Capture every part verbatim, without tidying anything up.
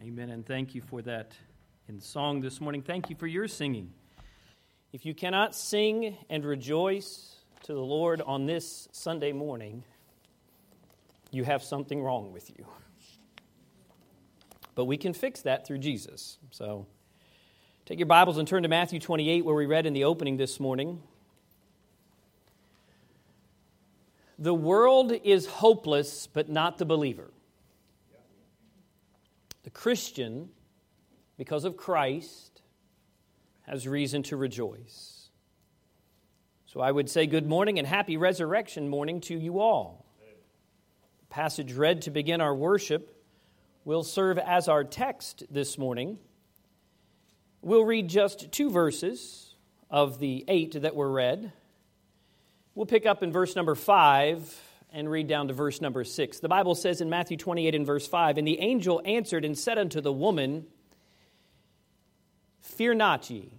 Amen, and thank you for that in song this morning. Thank you for your singing. If you cannot sing and rejoice to the Lord on this Sunday morning, you have something wrong with you. But we can fix that through Jesus. So take your Bibles and turn to Matthew twenty-eight, where we read in the opening this morning. The world is hopeless, but not the believer. The Christian, because of Christ, has reason to rejoice. So I would say good morning and happy resurrection morning to you all. The passage read to begin our worship will serve as our text this morning. We'll read just two verses of the eight that were read. We'll pick up in verse number five and read down to verse number six. The Bible says in Matthew twenty-eight and verse five, "And the angel answered and said unto the woman, Fear not ye."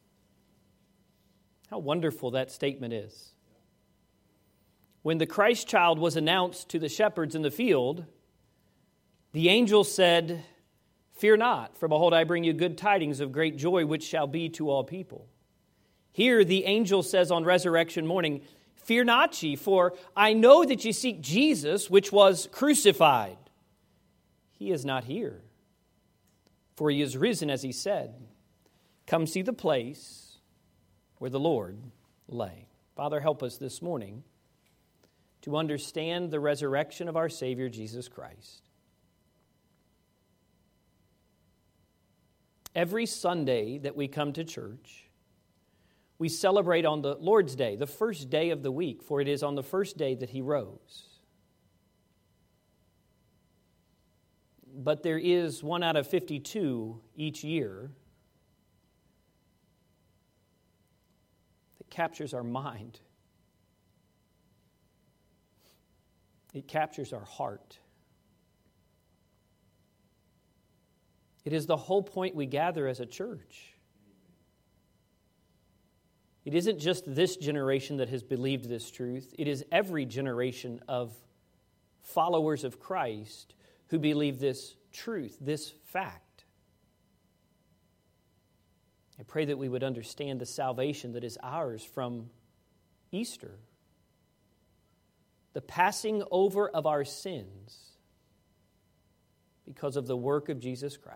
How wonderful that statement is. When the Christ child was announced to the shepherds in the field, the angel said, "Fear not, for behold, I bring you good tidings of great joy, which shall be to all people." Here the angel says on resurrection morning, "Fear not ye, for I know that ye seek Jesus, which was crucified. He is not here, for he is risen, as he said. Come see the place where the Lord lay." Father, help us this morning to understand the resurrection of our Savior, Jesus Christ. Every Sunday that we come to church, we celebrate on the Lord's Day, the first day of the week, for it is on the first day that he rose. But there is one out of fifty-two each year that captures our mind. It captures our heart. It is the whole point we gather as a church. It isn't just this generation that has believed this truth. It is every generation of followers of Christ who believe this truth, this fact. I pray that we would understand the salvation that is ours from Easter. The passing over of our sins because of the work of Jesus Christ.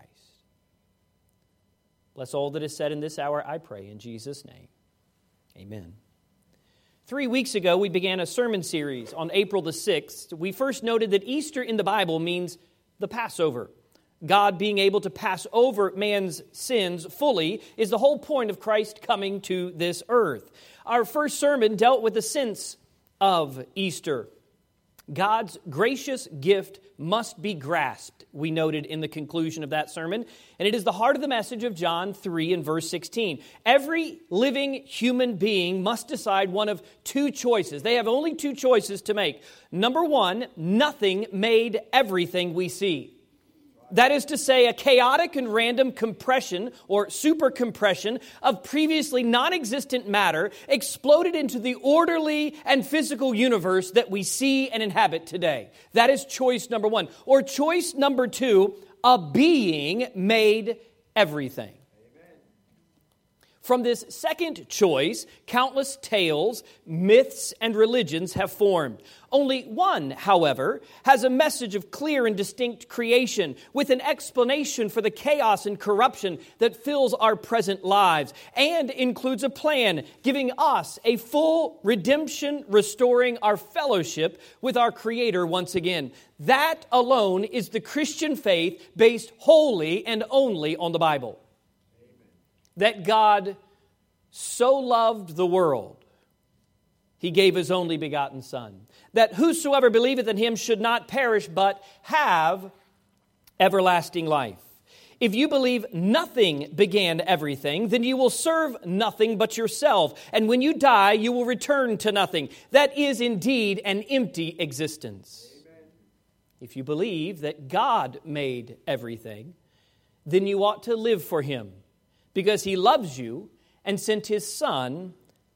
Bless all that is said in this hour, I pray, in Jesus' name. Amen. Three weeks ago, we began a sermon series on April the sixth. We first noted that Easter in the Bible means the Passover. God being able to pass over man's sins fully is the whole point of Christ coming to this earth. Our first sermon dealt with the sense of Easter. God's gracious gift must be grasped, we noted in the conclusion of that sermon. And it is the heart of the message of John three and verse sixteen. Every living human being must decide one of two choices. They have only two choices to make. Number one, nothing made everything we see. That is to say, a chaotic and random compression or super compression of previously non-existent matter exploded into the orderly and physical universe that we see and inhabit today. That is choice number one. Or choice number two, a being made everything. From this second choice, countless tales, myths, and religions have formed. Only one, however, has a message of clear and distinct creation with an explanation for the chaos and corruption that fills our present lives and includes a plan giving us a full redemption, restoring our fellowship with our Creator once again. That alone is the Christian faith based wholly and only on the Bible. That God so loved the world, He gave His only begotten Son, that whosoever believeth in Him should not perish, but have everlasting life. If you believe nothing began everything, then you will serve nothing but yourself. And when you die, you will return to nothing. That is indeed an empty existence. Amen. If you believe that God made everything, then you ought to live for Him, because He loves you and sent His Son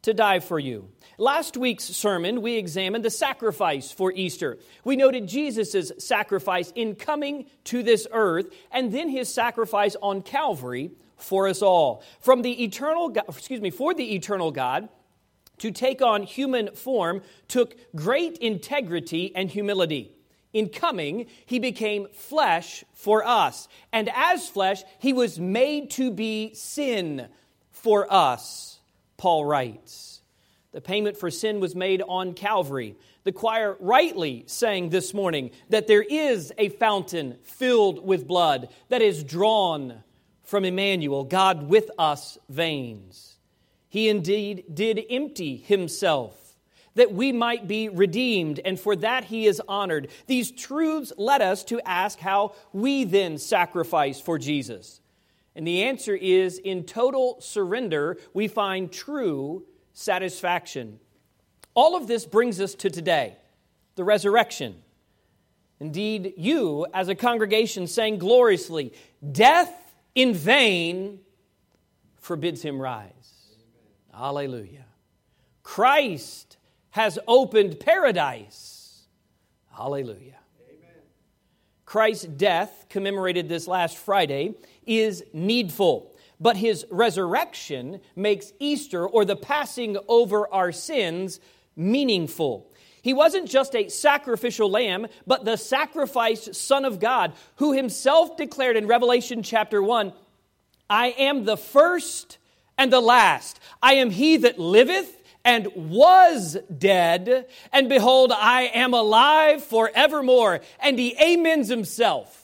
to die for you. Last week's sermon, we examined the sacrifice for Easter. We noted Jesus' sacrifice in coming to this earth, and then his sacrifice on Calvary for us all. From the eternal, God, excuse me, for the eternal God to take on human form took great integrity and humility. In coming, he became flesh for us, and as flesh, he was made to be sin for us, Paul writes. The payment for sin was made on Calvary. The choir rightly sang this morning that there is a fountain filled with blood that is drawn from Emmanuel, God with us veins. He indeed did empty himself that we might be redeemed, and for that he is honored. These truths led us to ask how we then sacrifice for Jesus. And the answer is, in total surrender, we find true satisfaction. All of this brings us to today, the resurrection. Indeed, you, as a congregation, sang gloriously, "Death in vain forbids him rise." Hallelujah. Christ has opened paradise. Hallelujah. Amen. Christ's death, commemorated this last Friday, is needful. But his resurrection makes Easter, or the passing over our sins, meaningful. He wasn't just a sacrificial lamb, but the sacrificed Son of God, who himself declared in Revelation chapter one, "I am the first and the last. I am he that liveth and was dead, and behold, I am alive forevermore." And he amens himself.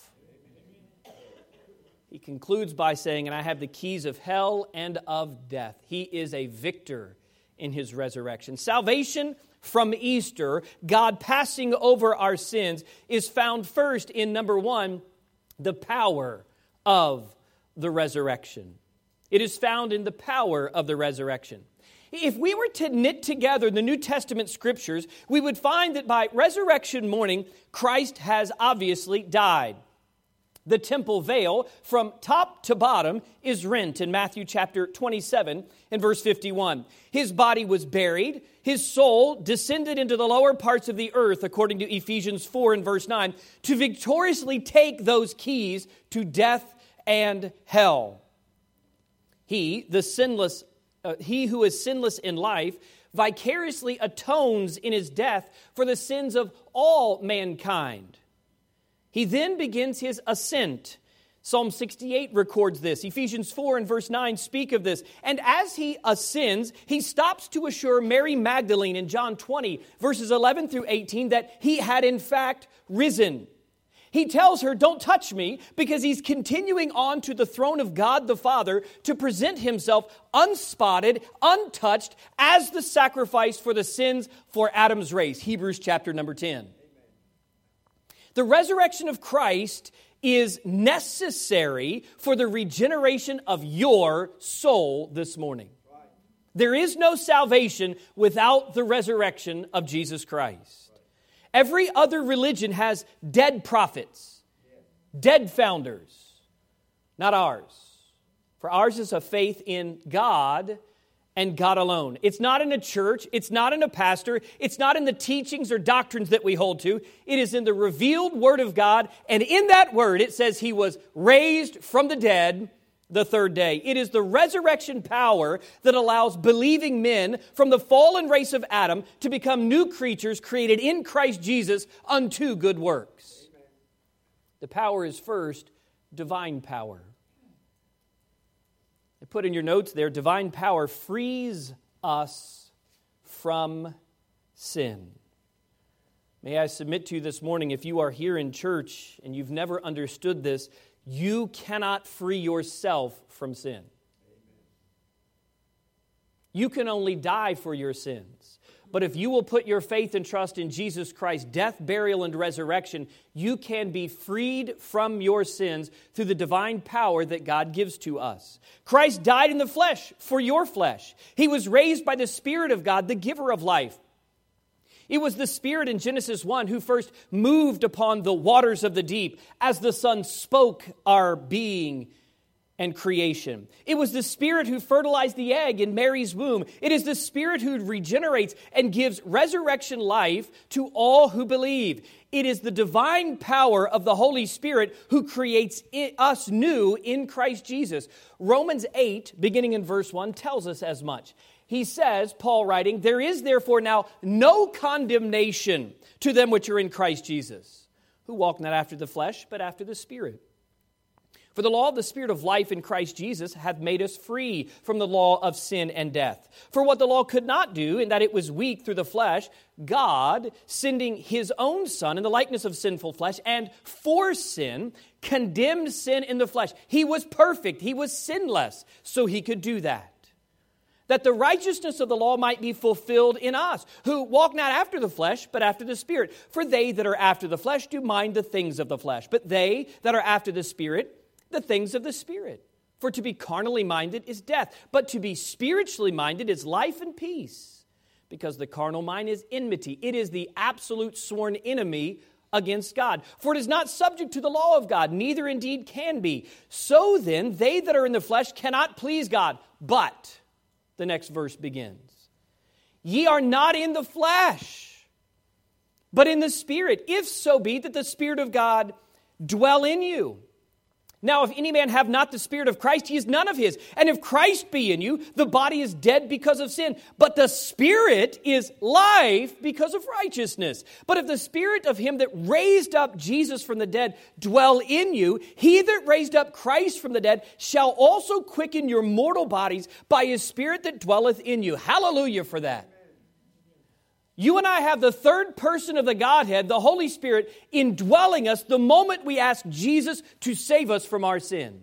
He concludes by saying, "And I have the keys of hell and of death." He is a victor in his resurrection. Salvation from Easter, God passing over our sins, is found first in, number one, the power of the resurrection. It is found in the power of the resurrection. If we were to knit together the New Testament scriptures, we would find that by resurrection morning, Christ has obviously died. The temple veil from top to bottom is rent in Matthew chapter twenty-seven and verse fifty-one. His body was buried. His soul descended into the lower parts of the earth, according to Ephesians four and verse nine, to victoriously take those keys to death and hell. He, the sinless, uh, he who is sinless in life, vicariously atones in his death for the sins of all mankind. He then begins his ascent. Psalm sixty-eight records this. Ephesians four and verse nine speak of this. And as he ascends, he stops to assure Mary Magdalene in John twenty, verses eleven through eighteen, that he had in fact risen. He tells her, "Don't touch me," because he's continuing on to the throne of God the Father to present himself unspotted, untouched, as the sacrifice for the sins for Adam's race. Hebrews chapter number ten. The resurrection of Christ is necessary for the regeneration of your soul this morning. There is no salvation without the resurrection of Jesus Christ. Every other religion has dead prophets, dead founders, not ours. For ours is a faith in God and God alone. It's not in a church. It's not in a pastor. It's not in the teachings or doctrines that we hold to. It is in the revealed Word of God. And in that Word, it says He was raised from the dead the third day. It is the resurrection power that allows believing men from the fallen race of Adam to become new creatures created in Christ Jesus unto good works. Amen. The power is first divine power. I put in your notes there, divine power frees us from sin. May I submit to you this morning, if you are here in church and you've never understood this, you cannot free yourself from sin. You can only die for your sins. But if you will put your faith and trust in Jesus Christ's death, burial, and resurrection, you can be freed from your sins through the divine power that God gives to us. Christ died in the flesh for your flesh. He was raised by the Spirit of God, the giver of life. It was the Spirit in Genesis one who first moved upon the waters of the deep as the Son spoke our being and creation. It was the Spirit who fertilized the egg in Mary's womb. It is the Spirit who regenerates and gives resurrection life to all who believe. It is the divine power of the Holy Spirit who creates us new in Christ Jesus. Romans eight, beginning in verse one, tells us as much. He says, Paul writing, "There is therefore now no condemnation to them which are in Christ Jesus, who walk not after the flesh, but after the Spirit. For the law of the Spirit of life in Christ Jesus hath made us free from the law of sin and death. For what the law could not do, in that it was weak through the flesh, God, sending His own Son in the likeness of sinful flesh, and for sin, condemned sin in the flesh. He was perfect. He was sinless, so He could do that. That the righteousness of the law might be fulfilled in us, who walk not after the flesh, but after the Spirit. For they that are after the flesh do mind the things of the flesh, but they that are after the Spirit, the things of the Spirit. For to be carnally minded is death, but to be spiritually minded is life and peace. Because the carnal mind is enmity. It is the absolute sworn enemy against God. For it is not subject to the law of God, neither indeed can be. So then, they that are in the flesh cannot please God. But, the next verse begins, ye are not in the flesh, but in the Spirit, if so be that the Spirit of God dwell in you. Now, if any man have not the Spirit of Christ, he is none of his. And if Christ be in you, the body is dead because of sin, but the Spirit is life because of righteousness. But if the Spirit of Him that raised up Jesus from the dead dwell in you, He that raised up Christ from the dead shall also quicken your mortal bodies by His Spirit that dwelleth in you. Hallelujah for that. You and I have the third person of the Godhead, the Holy Spirit, indwelling us the moment we ask Jesus to save us from our sins.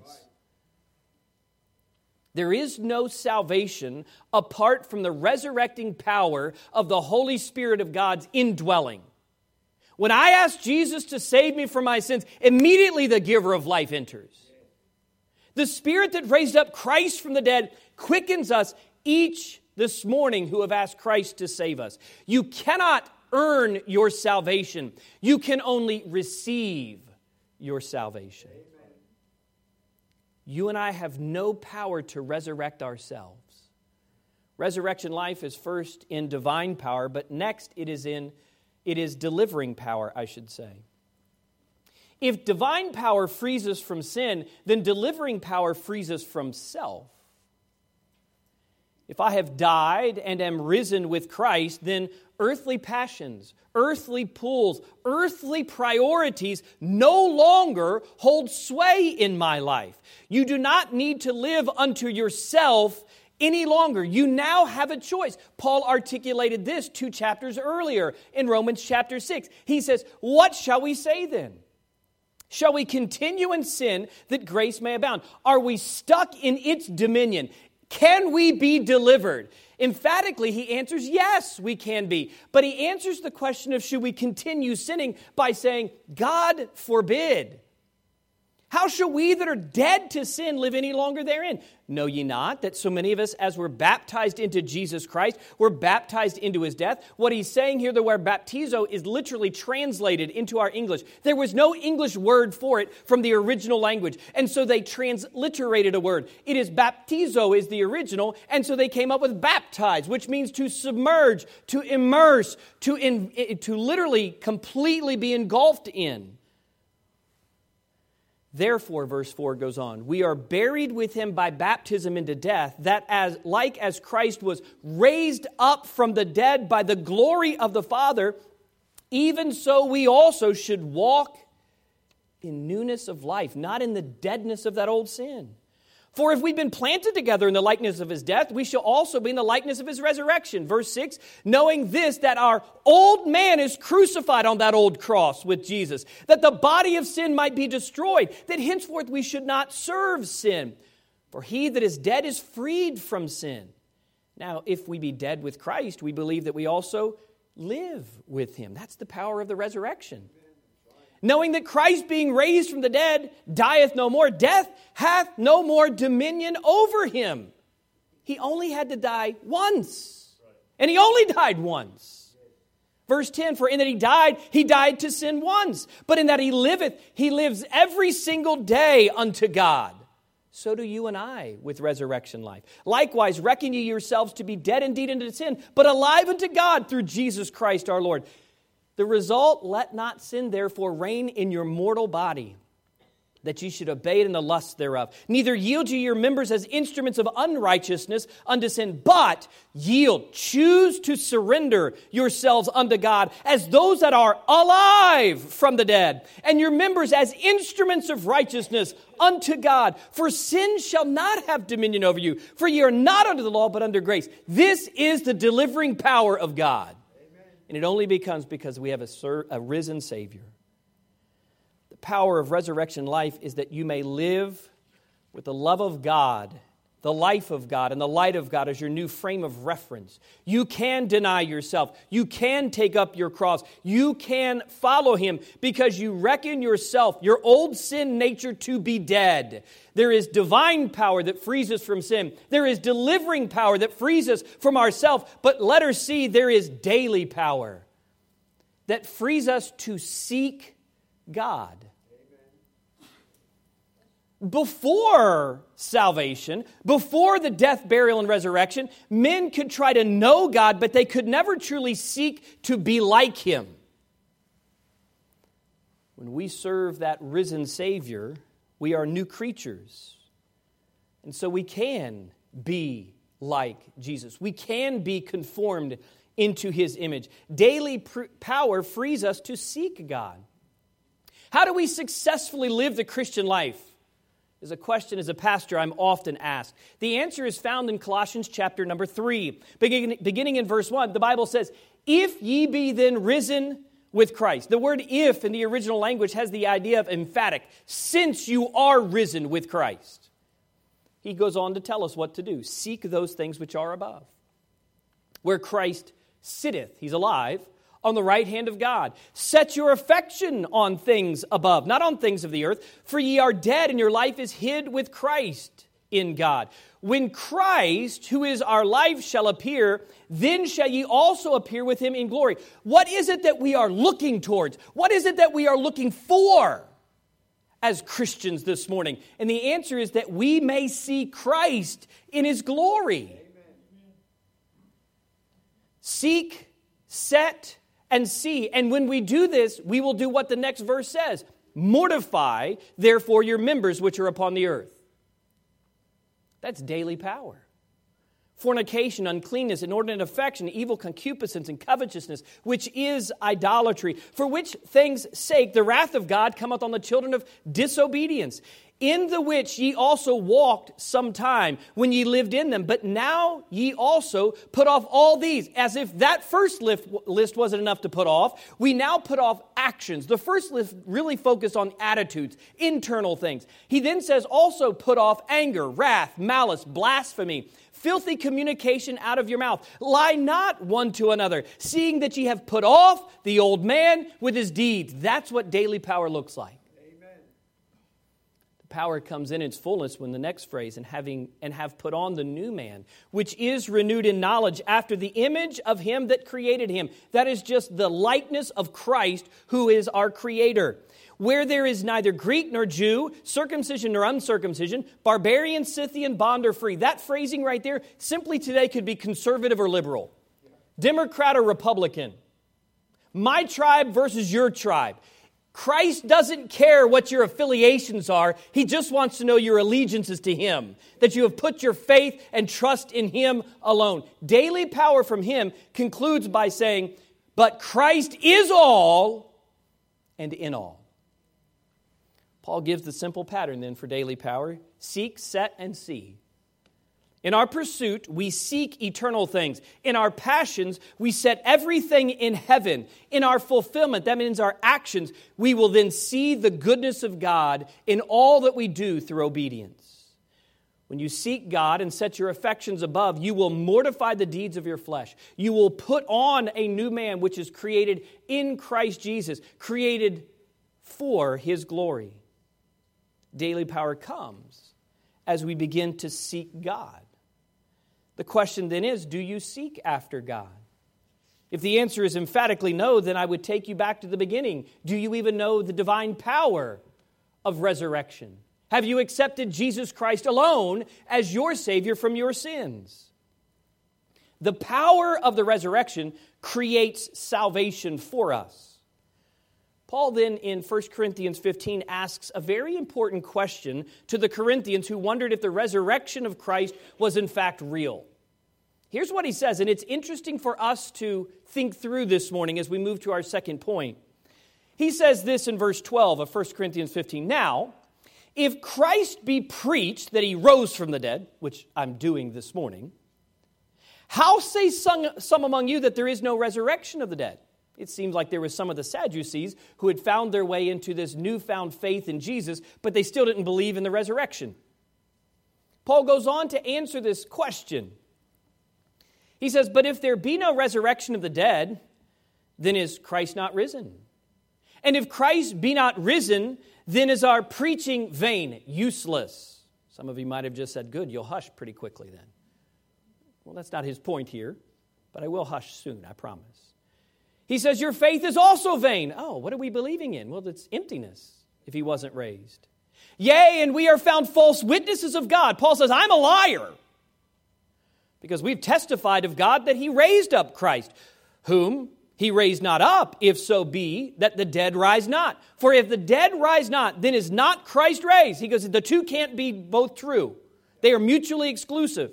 There is no salvation apart from the resurrecting power of the Holy Spirit of God's indwelling. When I ask Jesus to save me from my sins, immediately the giver of life enters. The Spirit that raised up Christ from the dead quickens us each this morning who have asked Christ to save us. You cannot earn your salvation. You can only receive your salvation. Amen. You and I have no power to resurrect ourselves. Resurrection life is first in divine power, but next it is in it is delivering power, I should say. If divine power frees us from sin, then delivering power frees us from self. If I have died and am risen with Christ, then earthly passions, earthly pulls, earthly priorities no longer hold sway in my life. You do not need to live unto yourself any longer. You now have a choice. Paul articulated this two chapters earlier in Romans chapter six. He says, "What shall we say then? Shall we continue in sin that grace may abound? Are we stuck in its dominion? Can we be delivered?" Emphatically, he answers, yes, we can be. But he answers the question of should we continue sinning by saying, God forbid. How shall we that are dead to sin live any longer therein? Know ye not that so many of us, as we're baptized into Jesus Christ, we're baptized into His death? What he's saying here, the word baptizo, is literally translated into our English. There was no English word for it from the original language, and so they transliterated a word. It is baptizo is the original, and so they came up with baptize, which means to submerge, to immerse, to, in, to literally completely be engulfed in. Therefore, verse four goes on, we are buried with Him by baptism into death, that as like as Christ was raised up from the dead by the glory of the Father, even so we also should walk in newness of life, not in the deadness of that old sin. For if we've been planted together in the likeness of His death, we shall also be in the likeness of His resurrection. Verse six, knowing this, that our old man is crucified on that old cross with Jesus, that the body of sin might be destroyed, that henceforth we should not serve sin. For he that is dead is freed from sin. Now, if we be dead with Christ, we believe that we also live with Him. That's the power of the resurrection. Knowing that Christ being raised from the dead dieth no more, death hath no more dominion over Him. He only had to die once. And He only died once. Verse ten, for in that He died, He died to sin once. But in that He liveth, He lives every single day unto God. so do you and I with resurrection life. Likewise, reckon ye yourselves to be dead indeed unto sin, but alive unto God through Jesus Christ our Lord. The result, let not sin therefore reign in your mortal body, that ye should obey it in the lusts thereof. Neither yield ye your members as instruments of unrighteousness unto sin, but yield, choose to surrender yourselves unto God as those that are alive from the dead, and your members as instruments of righteousness unto God. For sin shall not have dominion over you, for ye are not under the law, but under grace. This is the delivering power of God. Amen. And it only becomes because we have a, sur- a risen Savior. The power of resurrection life is that you may live with the love of God, the life of God, and the light of God as your new frame of reference. You can deny yourself. You can take up your cross. You can follow Him because you reckon yourself, your old sin nature, to be dead. There is divine power that frees us from sin. There is delivering power that frees us from ourselves. But let her see, there is daily power that frees us to seek God. Before salvation, before the death, burial, and resurrection, men could try to know God, but they could never truly seek to be like Him. When we serve that risen Savior, we are new creatures. And so we can be like Jesus. We can be conformed into His image. Daily pr- power frees us to seek God. How do we successfully live the Christian life? Is a question as a pastor I'm often asked. The answer is found in Colossians chapter number three. Beginning, beginning in verse one, the Bible says, if ye be then risen with Christ. The word if in the original language has the idea of emphatic. Since you are risen with Christ. He goes on to tell us what to do. Seek those things which are above, where Christ sitteth. He's alive. On the right hand of God. Set your affection on things above, not on things of the earth, for ye are dead, and your life is hid with Christ in God. When Christ, who is our life, shall appear, then shall ye also appear with Him in glory. What is it that we are looking towards? What is it that we are looking for as Christians this morning? And the answer is that we may see Christ in His glory. Amen. Seek, set, and see. And when we do this, we will do what the next verse says. Mortify, therefore, your members which are upon the earth. That's daily power. Fornication, uncleanness, inordinate affection, evil concupiscence, and covetousness, which is idolatry, for which things' sake the wrath of God cometh on the children of disobedience, in the which ye also walked sometime when ye lived in them. But now ye also put off all these. As if that first list wasn't enough to put off, we now put off actions. The first list really focused on attitudes, internal things. He then says also put off anger, wrath, malice, blasphemy, filthy communication out of your mouth. Lie not one to another, seeing that ye have put off the old man with his deeds. That's what daily power looks like. Power comes in its fullness when the next phrase, and having and have put on the new man, which is renewed in knowledge after the image of Him that created him. That is just the likeness of Christ, who is our Creator. Where there is neither Greek nor Jew, circumcision nor uncircumcision, barbarian, Scythian, bond or free. That phrasing right there simply today could be conservative or liberal, Democrat or Republican, my tribe versus your tribe. Christ doesn't care what your affiliations are. He just wants to know your allegiances to Him, that you have put your faith and trust in Him alone. Daily power from Him concludes by saying, but Christ is all and in all. Paul gives the simple pattern then for daily power. Seek, set, and see. In our pursuit, we seek eternal things. In our passions, we set everything in heaven. In our fulfillment, that means our actions, we will then see the goodness of God in all that we do through obedience. When you seek God and set your affections above, you will mortify the deeds of your flesh. You will put on a new man which is created in Christ Jesus, created for His glory. Daily power comes as we begin to seek God. The question then is, do you seek after God? If the answer is emphatically no, then I would take you back to the beginning. Do you even know the divine power of resurrection? Have you accepted Jesus Christ alone as your Savior from your sins? The power of the resurrection creates salvation for us. Paul then in First Corinthians fifteen asks a very important question to the Corinthians who wondered if the resurrection of Christ was in fact real. Here's what he says, and it's interesting for us to think through this morning as we move to our second point. He says this in verse twelve of First Corinthians fifteen. Now, if Christ be preached that he rose from the dead, which I'm doing this morning, how say some, some among you that there is no resurrection of the dead? It seems like there was some of the Sadducees who had found their way into this newfound faith in Jesus, but they still didn't believe in the resurrection. Paul goes on to answer this question. He says, but if there be no resurrection of the dead, then is Christ not risen? And if Christ be not risen, then is our preaching vain, useless. Some of you might have just said, good, you'll hush pretty quickly then. Well, that's not his point here, but I will hush soon, I promise. He says, your faith is also vain. Oh, what are we believing in? Well, it's emptiness if he wasn't raised. Yea, and we are found false witnesses of God. Paul says, I'm a liar. Because we've testified of God that he raised up Christ, whom he raised not up, if so be that the dead rise not. For if the dead rise not, then is not Christ raised. He goes, the two can't be both true. They are mutually exclusive.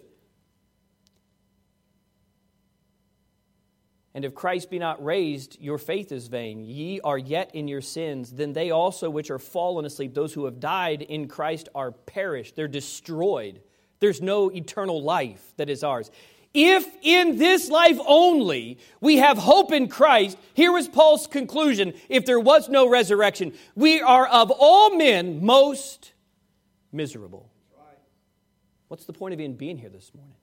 And if Christ be not raised, your faith is vain. Ye are yet in your sins. Then they also which are fallen asleep, those who have died in Christ, are perished. They're destroyed. There's no eternal life that is ours. If in this life only we have hope in Christ, here was Paul's conclusion, if there was no resurrection, we are of all men most miserable. What's the point of even being here this morning?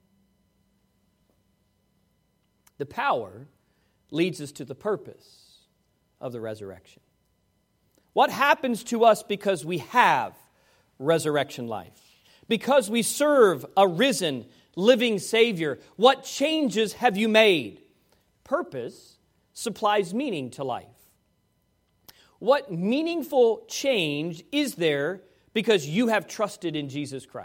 The power leads us to the purpose of the resurrection. What happens to us because we have resurrection life? Because we serve a risen, living Savior, what changes have you made? Purpose supplies meaning to life. What meaningful change is there because you have trusted in Jesus Christ?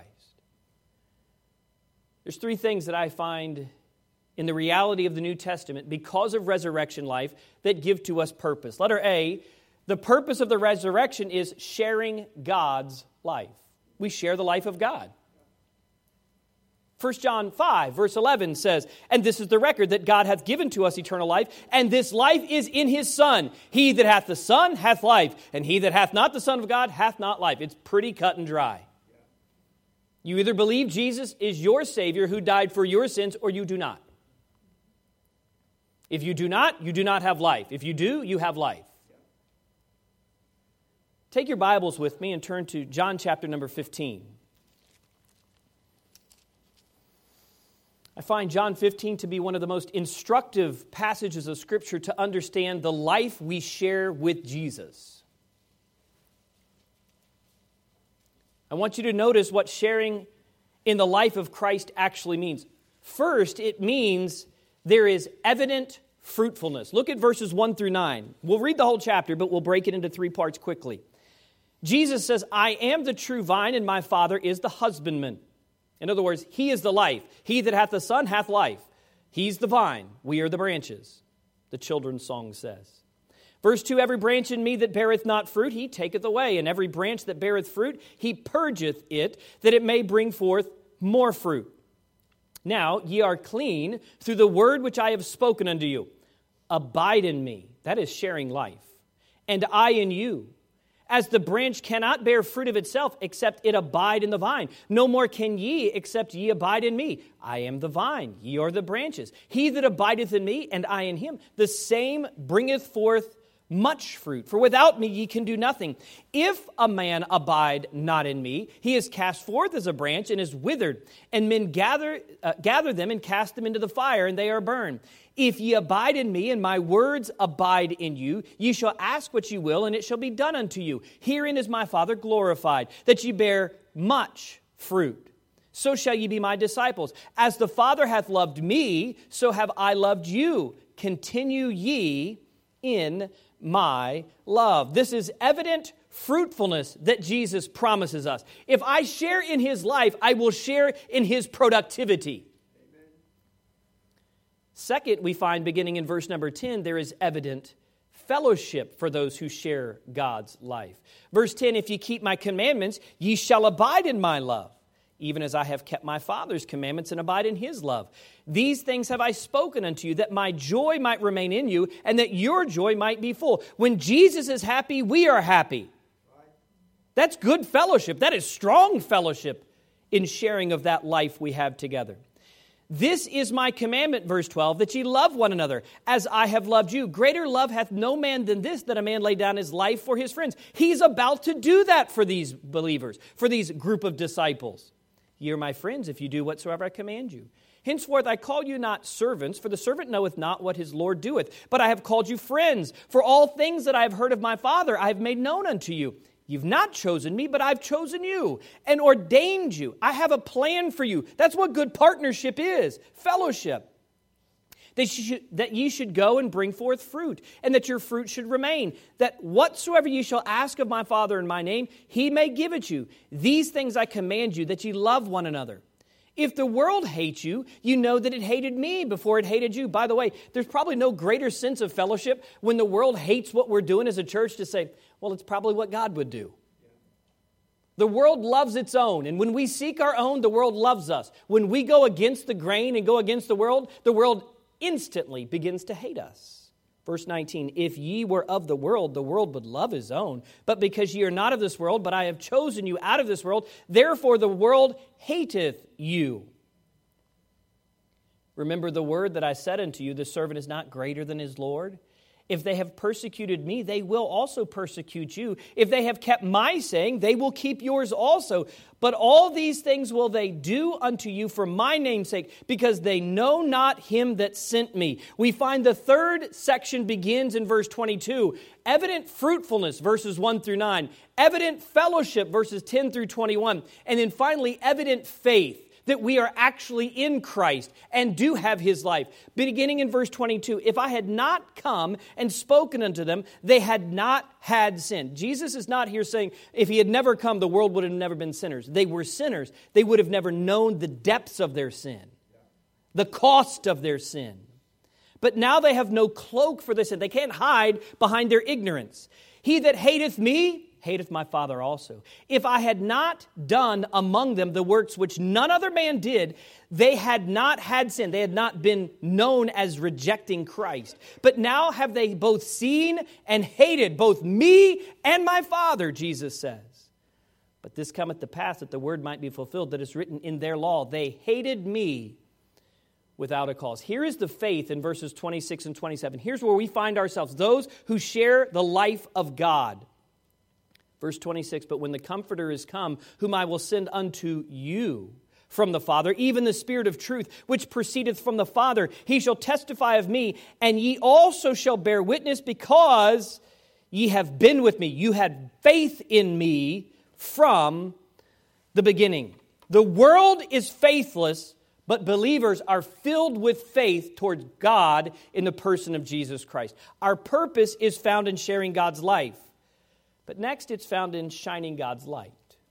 There's three things that I find in the reality of the New Testament because of resurrection life that give to us purpose. Letter A, the purpose of the resurrection is sharing God's life. We share the life of God. First John five, verse eleven says, and this is the record that God hath given to us eternal life, and this life is in his Son. He that hath the Son hath life, and he that hath not the Son of God hath not life. It's pretty cut and dry. You either believe Jesus is your Savior who died for your sins, or you do not. If you do not, you do not have life. If you do, you have life. Take your Bibles with me and turn to John chapter number fifteen. I find John fifteen to be one of the most instructive passages of Scripture to understand the life we share with Jesus. I want you to notice what sharing in the life of Christ actually means. First, it means there is evident fruitfulness. Look at verses one through nine. We'll read the whole chapter, but we'll break it into three parts quickly. Jesus says, I am the true vine, and my Father is the husbandman. In other words, he is the life. He that hath the Son hath life. He's the vine. We are the branches, the children's song says. Verse two, every branch in me that beareth not fruit, he taketh away. And every branch that beareth fruit, he purgeth it, that it may bring forth more fruit. Now ye are clean through the word which I have spoken unto you. Abide in me. That is sharing life. And I in you. As the branch cannot bear fruit of itself, except it abide in the vine. No more can ye, except ye abide in me. I am the vine, ye are the branches. He that abideth in me, and I in him, the same bringeth forth much fruit. For without me ye can do nothing. If a man abide not in me, he is cast forth as a branch and is withered. And men gather, uh, gather them and cast them into the fire, and they are burned. If ye abide in me, and my words abide in you, ye shall ask what ye will, and it shall be done unto you. Herein is my Father glorified, that ye bear much fruit. So shall ye be my disciples. As the Father hath loved me, so have I loved you. Continue ye in my love. This is evident fruitfulness that Jesus promises us. If I share in His life, I will share in His productivity. Amen. Second, we find beginning in verse number ten, there is evident fellowship for those who share God's life. Verse ten, if ye keep my commandments, ye shall abide in my love, even as I have kept my Father's commandments and abide in His love. These things have I spoken unto you, that my joy might remain in you, and that your joy might be full. When Jesus is happy, we are happy. That's good fellowship. That is strong fellowship in sharing of that life we have together. This is my commandment, verse twelve, that ye love one another, as I have loved you. Greater love hath no man than this, that a man lay down his life for his friends. He's about to do that for these believers, for these group of disciples. Ye are my friends, if you do whatsoever I command you. Henceforth I call you not servants, for the servant knoweth not what his Lord doeth. But I have called you friends, for all things that I have heard of my Father I have made known unto you. You've not chosen me, but I've chosen you and ordained you. I have a plan for you. That's what good partnership is, fellowship. That, should, that ye should go and bring forth fruit, and that your fruit should remain, that whatsoever ye shall ask of my Father in my name, He may give it you. These things I command you, that ye love one another. If the world hates you, you know that it hated me before it hated you. By the way, there's probably no greater sense of fellowship when the world hates what we're doing as a church to say, well, it's probably what God would do. The world loves its own, and when we seek our own, the world loves us. When we go against the grain and go against the world, the world instantly begins to hate us. Verse nineteen, if ye were of the world, the world would love his own. But because ye are not of this world, but I have chosen you out of this world, therefore the world hateth you. Remember the word that I said unto you, the servant is not greater than his Lord. If they have persecuted me, they will also persecute you. If they have kept my saying, they will keep yours also. But all these things will they do unto you for my name's sake, because they know not him that sent me. We find the third section begins in verse twenty-two. Evident fruitfulness, verses one through nine. Evident fellowship, verses ten through twenty-one. And then finally, evident faith, that we are actually in Christ and do have His life. Beginning in verse twenty-two, if I had not come and spoken unto them, they had not had sin. Jesus is not here saying if He had never come, the world would have never been sinners. They were sinners. They would have never known the depths of their sin, the cost of their sin. But now they have no cloak for their sin. They can't hide behind their ignorance. He that hateth me, hateth my Father also. If I had not done among them the works which none other man did, they had not had sin. They had not been known as rejecting Christ. But now have they both seen and hated both me and my Father, Jesus says. But this cometh to pass that the word might be fulfilled that is written in their law. They hated me without a cause. Here is the faith in verses twenty-six and twenty-seven. Here's where we find ourselves, those who share the life of God. Verse twenty-six, but when the Comforter is come, whom I will send unto you from the Father, even the Spirit of truth, which proceedeth from the Father, He shall testify of me, and ye also shall bear witness, because ye have been with me. You had faith in me from the beginning. The world is faithless, but believers are filled with faith towards God in the person of Jesus Christ. Our purpose is found in sharing God's life. But next, it's found in shining God's light.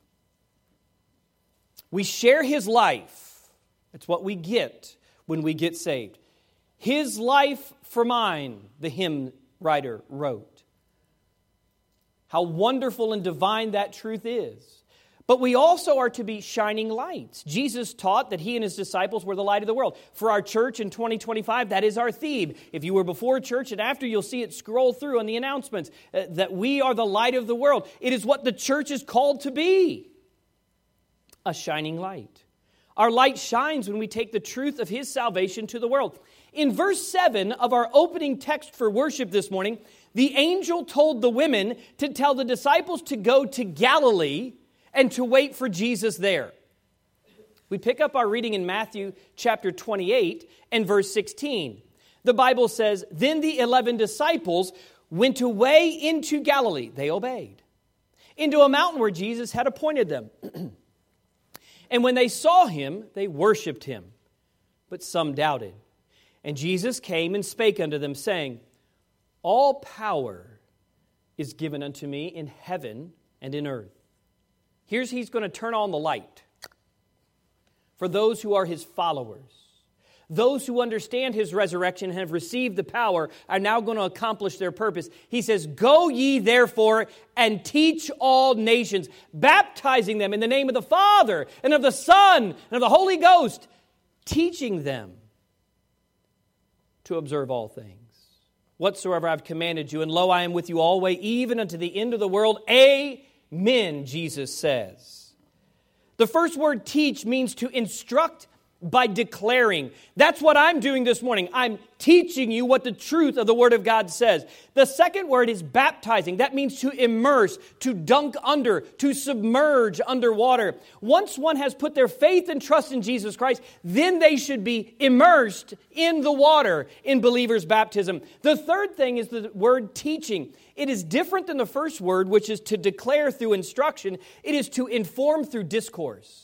We share His life. That's what we get when we get saved. His life for mine, the hymn writer wrote. How wonderful and divine that truth is. But we also are to be shining lights. Jesus taught that He and His disciples were the light of the world. For our church in twenty twenty-five, that is our theme. If you were before church and after, you'll see it scroll through on the announcements, uh, that we are the light of the world. It is what the church is called to be, a shining light. Our light shines when we take the truth of His salvation to the world. In verse seven of our opening text for worship this morning, the angel told the women to tell the disciples to go to Galilee and to wait for Jesus there. We pick up our reading in Matthew chapter twenty-eight and verse sixteen. The Bible says, then the eleven disciples went away into Galilee. They obeyed. Into a mountain where Jesus had appointed them. And when they saw Him, they worshipped Him. But some doubted. And Jesus came and spake unto them, saying, all power is given unto me in heaven and in earth. Here's He's going to turn on the light for those who are His followers. Those who understand His resurrection and have received the power are now going to accomplish their purpose. He says, "Go ye therefore and teach all nations, baptizing them in the name of the Father and of the Son and of the Holy Ghost, teaching them to observe all things whatsoever I've commanded you. And lo, I am with you always, even unto the end of the world." Amen, Jesus says. The first word teach means to instruct by declaring. That's what I'm doing this morning. I'm teaching you what the truth of the Word of God says. The second word is baptizing. That means to immerse, to dunk under, to submerge underwater. Once one has put their faith and trust in Jesus Christ, then they should be immersed in the water in believers' baptism. The third thing is the word teaching. It is different than the first word, which is to declare through instruction. It is to inform through discourse.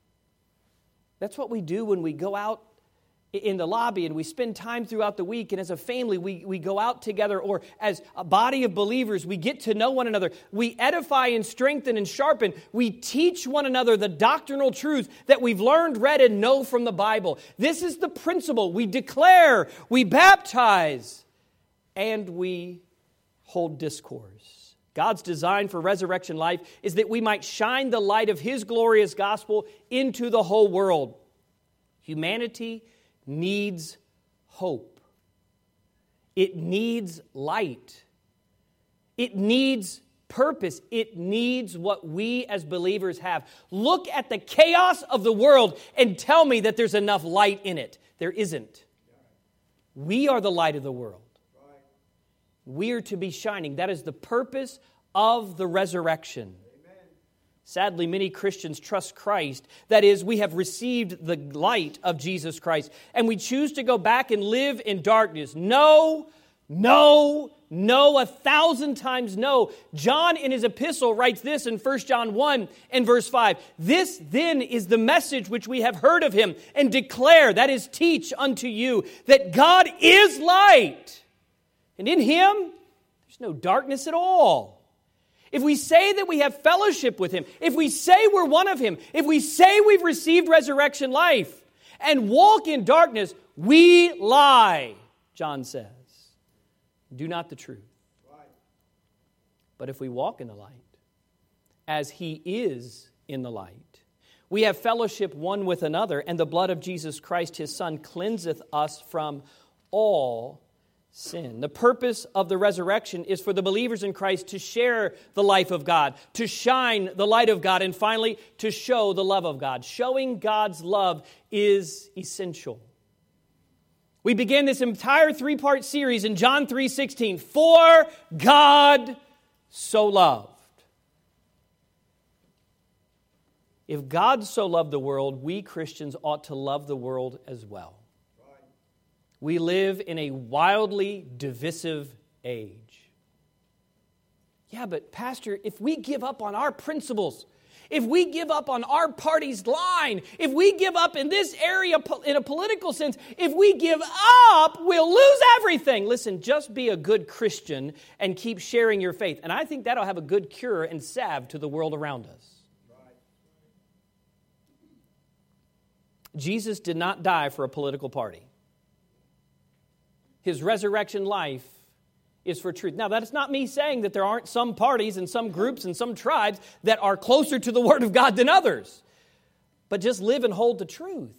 That's what we do when we go out in the lobby and we spend time throughout the week, and as a family we, we go out together, or as a body of believers we get to know one another. We edify and strengthen and sharpen. We teach one another the doctrinal truth that we've learned, read, and know from the Bible. This is the principle. We declare, we baptize, and we hold discourse. God's design for resurrection life is that we might shine the light of His glorious gospel into the whole world. Humanity needs hope. It needs light. It needs purpose. It needs what we as believers have. Look at the chaos of the world and tell me that there's enough light in it. There isn't. We are the light of the world. We are to be shining. That is the purpose of the resurrection. Amen. Sadly, many Christians trust Christ. That is, we have received the light of Jesus Christ, and we choose to go back and live in darkness. No, no, no, a thousand times no. John in his epistle writes this in First John one and verse five. "This then is the message which we have heard of Him and declare," that is, teach unto you, "that God is light. And in Him, there's no darkness at all." If we say that we have fellowship with Him, if we say we're one of Him, if we say we've received resurrection life and walk in darkness, we lie, John says. Do not the truth. But if we walk in the light, as He is in the light, we have fellowship one with another, and the blood of Jesus Christ, His Son, cleanseth us from all sin. The purpose of the resurrection is for the believers in Christ to share the life of God, to shine the light of God, and finally, to show the love of God. Showing God's love is essential. We began this entire three-part series in John three sixteen. For God so loved. If God so loved the world, we Christians ought to love the world as well. We live in a wildly divisive age. Yeah, but Pastor, if we give up on our principles, if we give up on our party's line, if we give up in this area in a political sense, if we give up, we'll lose everything. Listen, just be a good Christian and keep sharing your faith. And I think that'll have a good cure and salve to the world around us. Right. Jesus did not die for a political party. His resurrection life is for truth. Now, that's not me saying that there aren't some parties and some groups and some tribes that are closer to the Word of God than others. But just live and hold the truth.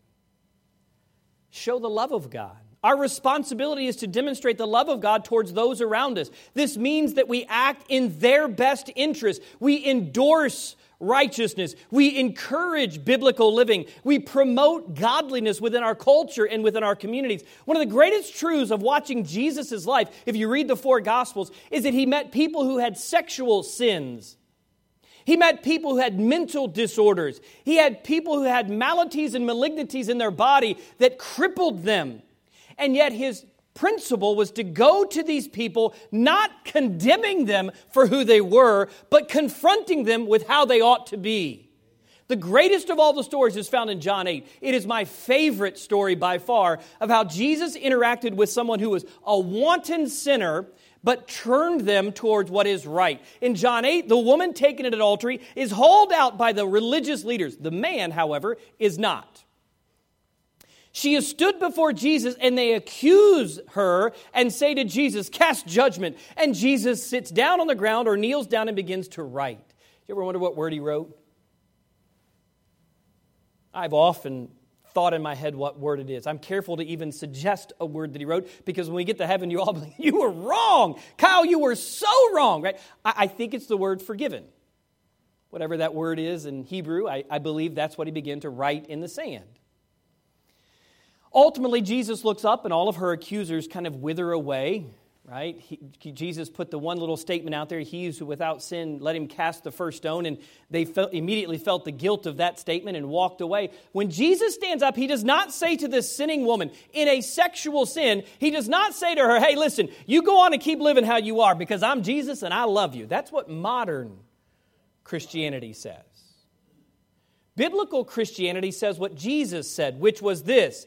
Show the love of God. Our responsibility is to demonstrate the love of God towards those around us. This means that we act in their best interest. We endorse righteousness. We encourage biblical living. We promote godliness within our culture and within our communities. One of the greatest truths of watching Jesus' life, if you read the four Gospels, is that He met people who had sexual sins. He met people who had mental disorders. He had people who had maladies and malignancies in their body that crippled them. And yet His principle was to go to these people, not condemning them for who they were, but confronting them with how they ought to be. The greatest of all the stories is found in John eight. It is my favorite story by far of how Jesus interacted with someone who was a wanton sinner, but turned them towards what is right. In John eight, the woman taken at adultery is hauled out by the religious leaders. The man, however, is not. She is stood before Jesus, and they accuse her and say to Jesus, cast judgment. And Jesus sits down on the ground or kneels down and begins to write. You ever wonder what word he wrote? I've often thought in my head what word it is. I'm careful to even suggest a word that he wrote, because when we get to heaven, you all believe, you were wrong. Kyle, you were so wrong, right? I, I think it's the word forgiven. Whatever that word is in Hebrew, I, I believe that's what he began to write in the sand. Ultimately, Jesus looks up and all of her accusers kind of wither away, right? He, Jesus put the one little statement out there, he who without sin, let him cast the first stone, and they felt, immediately felt the guilt of that statement and walked away. When Jesus stands up, he does not say to this sinning woman in a sexual sin, he does not say to her, hey, listen, you go on and keep living how you are because I'm Jesus and I love you. That's what modern Christianity says. Biblical Christianity says what Jesus said, which was this: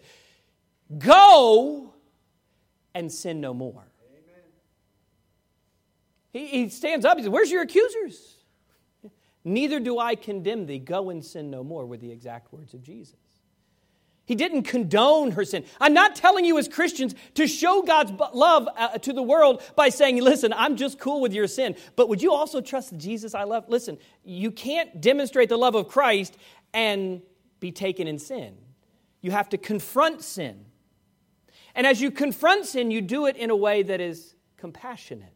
go and sin no more. Amen. He, he stands up, he says, where's your accusers? Neither do I condemn thee. Go and sin no more, were the exact words of Jesus. He didn't condone her sin. I'm not telling you as Christians to show God's love uh, to the world by saying, listen, I'm just cool with your sin. But would you also trust the Jesus I love? Listen, you can't demonstrate the love of Christ and be taken in sin. You have to confront sin. And as you confront sin, you do it in a way that is compassionate.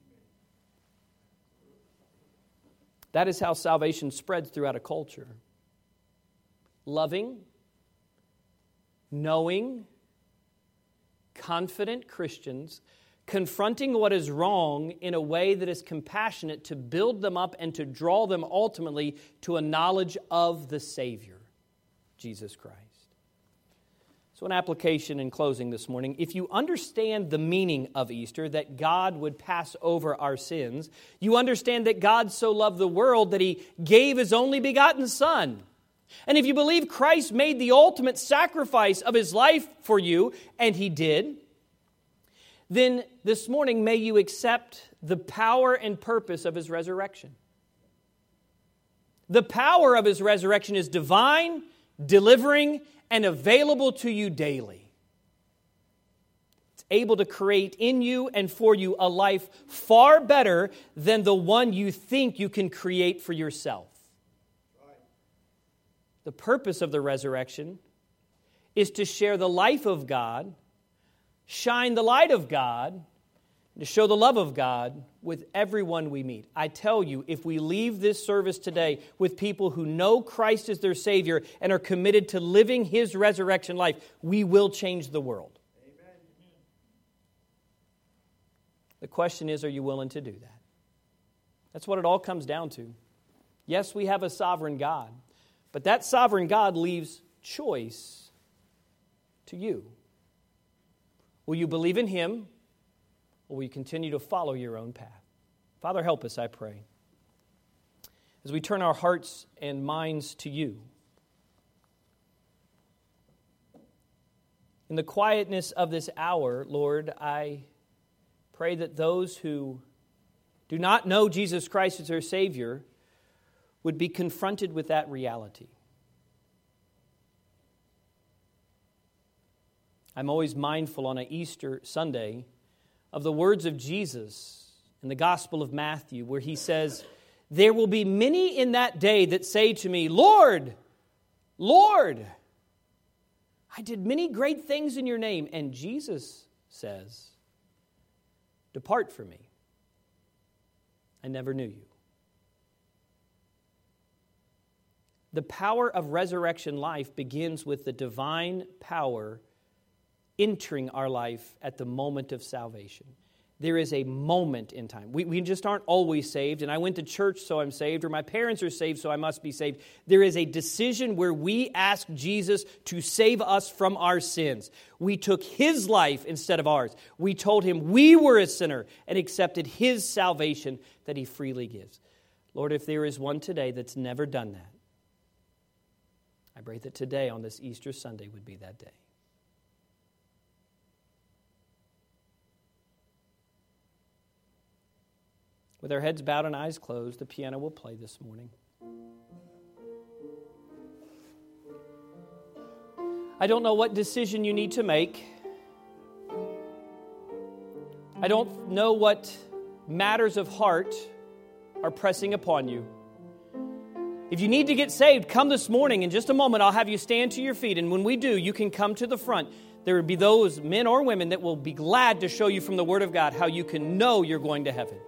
That is how salvation spreads throughout a culture. Loving, knowing, confident Christians confronting what is wrong in a way that is compassionate to build them up and to draw them ultimately to a knowledge of the Savior, Jesus Christ. So an application in closing this morning. If you understand the meaning of Easter, that God would pass over our sins, you understand that God so loved the world that He gave His only begotten Son. And if you believe Christ made the ultimate sacrifice of His life for you, and He did, then this morning may you accept the power and purpose of His resurrection. The power of His resurrection is divine, delivering, and available to you daily. It's able to create in you and for you a life far better than the one you think you can create for yourself. Right. The purpose of the resurrection is to share the life of God, shine the light of God, and to show the love of God with everyone we meet. I tell you, if we leave this service today with people who know Christ as their Savior and are committed to living His resurrection life, we will change the world. Amen. The question is, are you willing to do that? That's what it all comes down to. Yes, we have a sovereign God, but that sovereign God leaves choice to you. Will you believe in Him? Or will you continue to follow your own path? Father, help us, I pray, as we turn our hearts and minds to You. In the quietness of this hour, Lord, I pray that those who do not know Jesus Christ as their Savior would be confronted with that reality. I'm always mindful on an Easter Sunday of the words of Jesus in the Gospel of Matthew, where He says, there will be many in that day that say to me, Lord, Lord, I did many great things in Your name. And Jesus says, depart from me. I never knew you. The power of resurrection life begins with the divine power entering our life at the moment of salvation. There is a moment in time. We, we just aren't always saved, and I went to church so I'm saved, or my parents are saved so I must be saved. There is a decision where we ask Jesus to save us from our sins. We took His life instead of ours. We told Him we were a sinner and accepted His salvation that He freely gives. Lord, if there is one today that's never done that, I pray that today on this Easter Sunday would be that day. With our heads bowed and eyes closed, the piano will play this morning. I don't know what decision you need to make. I don't know what matters of heart are pressing upon you. If you need to get saved, come this morning. In just a moment, I'll have you stand to your feet. And when we do, you can come to the front. There will be those men or women that will be glad to show you from the Word of God how you can know you're going to heaven.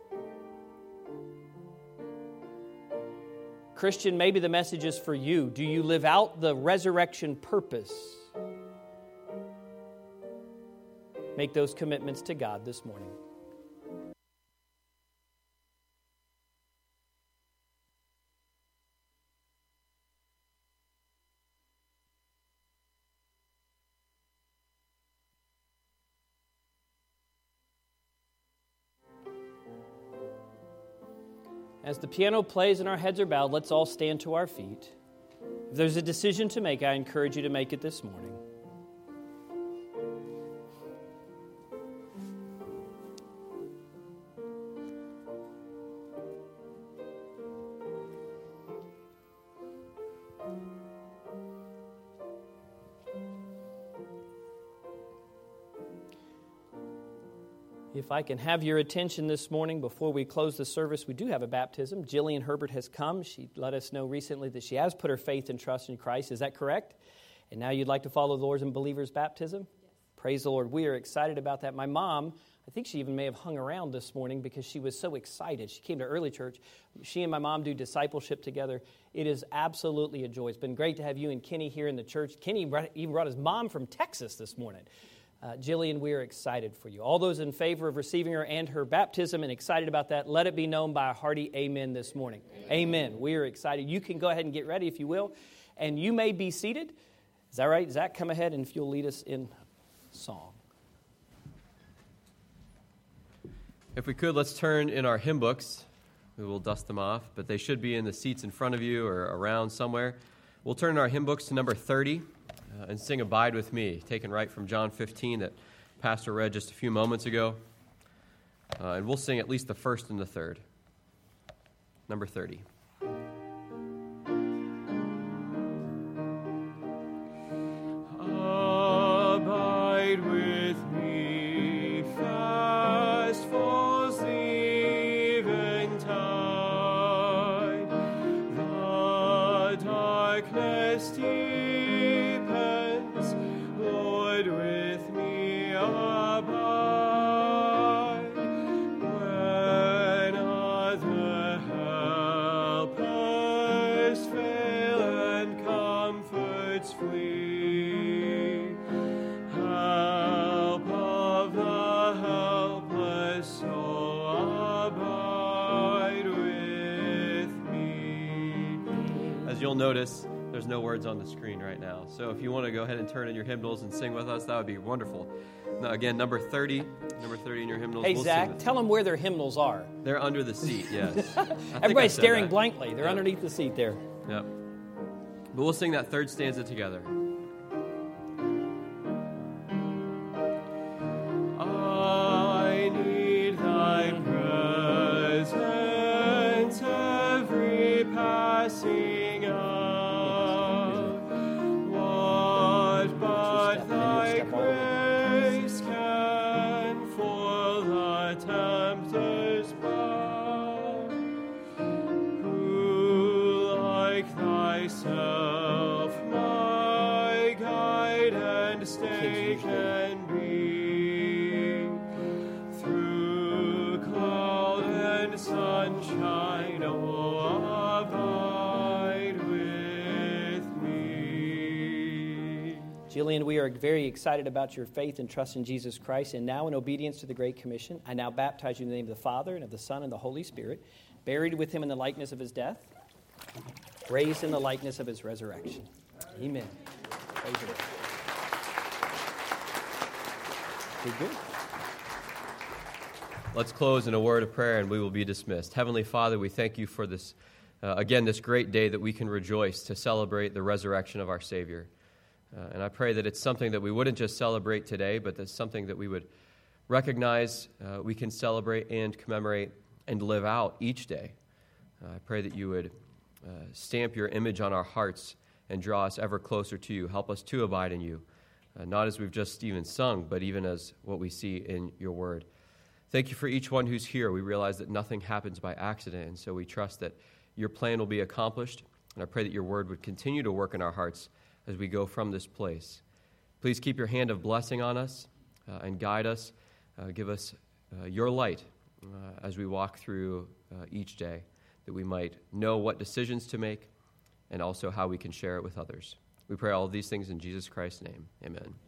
Christian, maybe the message is for you. Do you live out the resurrection purpose? Make those commitments to God this morning. As the piano plays and our heads are bowed, let's all stand to our feet. If there's a decision to make, I encourage you to make it this morning. If I can have your attention this morning before we close the service, we do have a baptism. Jillian Herbert has come. She let us know recently that she has put her faith and trust in Christ. Is that correct? And now you'd like to follow the Lord's and Believer's baptism? Yes. Praise the Lord. We are excited about that. My mom, I think she even may have hung around this morning because she was so excited. She came to early church. She and my mom do discipleship together. It is absolutely a joy. It's been great to have you and Kenny here in the church. Kenny even brought his mom from Texas this morning. Uh, Jillian, we are excited for you. All those in favor of receiving her and her baptism and excited about that, let it be known by a hearty amen this morning. Amen. amen. We are excited. You can go ahead and get ready if you will. And you may be seated. Is that right? Zach, come ahead and if you'll lead us in song. If we could, let's turn in our hymn books. We will dust them off, but they should be in the seats in front of you or around somewhere. We'll turn in our hymn books to number thirty. Uh, and sing Abide With Me, taken right from John fifteen that Pastor read just a few moments ago. Uh, and we'll sing at least the first and the third. Number thirty. Abide with me, fast falls the eventide, the darkness deep. With me abide, when other helpers fail and comforts flee. Help of the helpless soul, abide with me. As you'll notice, there's no words on the screen right now. So if you want to go ahead and turn in your hymnals and sing with us, that would be wonderful. Now, again, number thirty. Number thirty in your hymnals. Hey, we'll Zach, tell them where their hymnals are. They're under the seat, yes. Everybody's staring that. blankly. They're yep. underneath the seat there. Yep. But we'll sing that third stanza together. I need thy presence every passing hour. Thyself, my guide and stay can be, through cloud and sunshine, oh, abide with me. Jillian, we are very excited about your faith and trust in Jesus Christ, and now in obedience to the Great Commission, I now baptize you in the name of the Father, and of the Son, and the Holy Spirit, buried with him in the likeness of his death, raised in the likeness of his resurrection. Amen. Praise the Lord. Be good. Let's close in a word of prayer and we will be dismissed. Heavenly Father, we thank you for this, uh, again, this great day that we can rejoice to celebrate the resurrection of our Savior. Uh, and I pray that it's something that we wouldn't just celebrate today, but that's something that we would recognize uh, we can celebrate and commemorate and live out each day. Uh, I pray that you would uh, stamp your image on our hearts and draw us ever closer to you. Help us to abide in you, uh, not as we've just even sung, but even as what we see in your word. Thank you for each one who's here. We realize that nothing happens by accident, and so we trust that your plan will be accomplished, and I pray that your word would continue to work in our hearts as we go from this place. Please keep your hand of blessing on us uh, and guide us. Uh, give us uh, your light uh, as we walk through uh, each day, that we might know what decisions to make and also how we can share it with others. We pray all of these things in Jesus Christ's name. Amen.